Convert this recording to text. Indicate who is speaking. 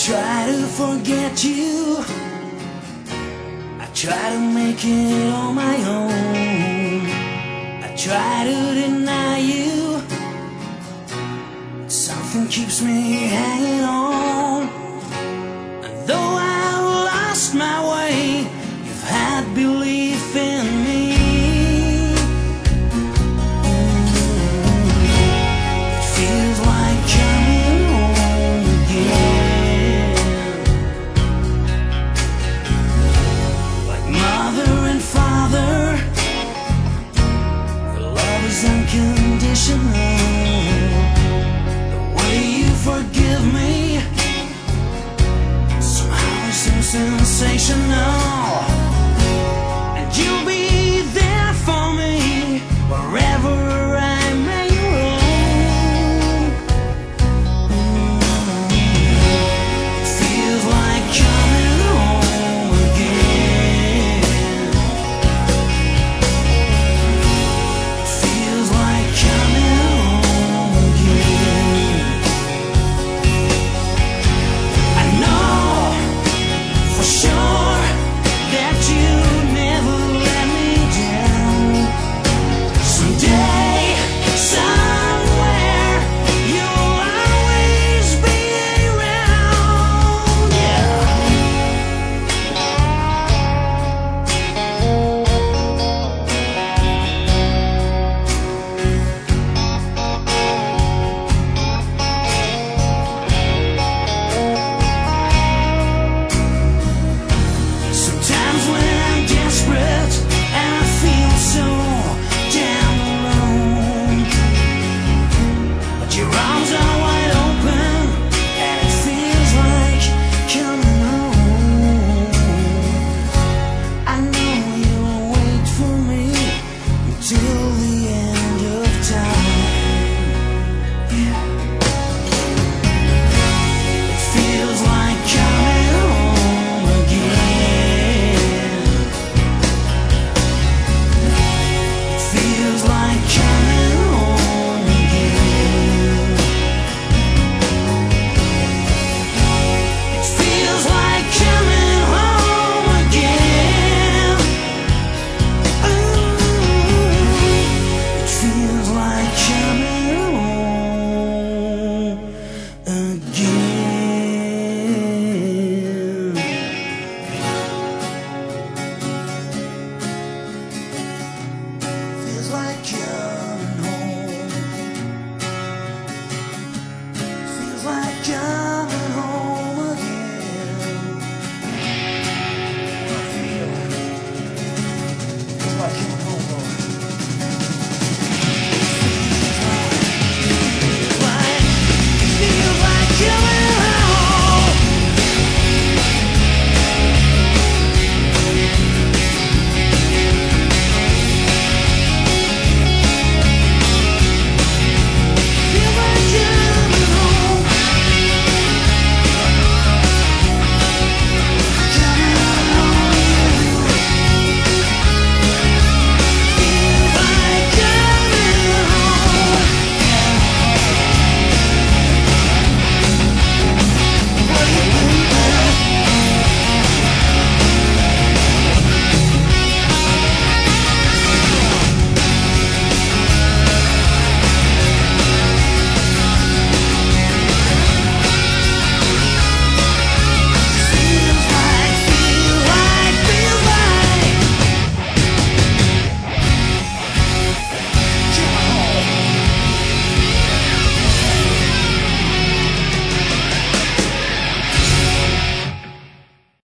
Speaker 1: try to forget you, I try to make it on my own. I try to deny you, but something keeps me hanging on. And though I lost my way, you've had belief in me. It feels like coming home again, like mother and father. The love is unconditional. The way you forgive me, somehow it seems sensational.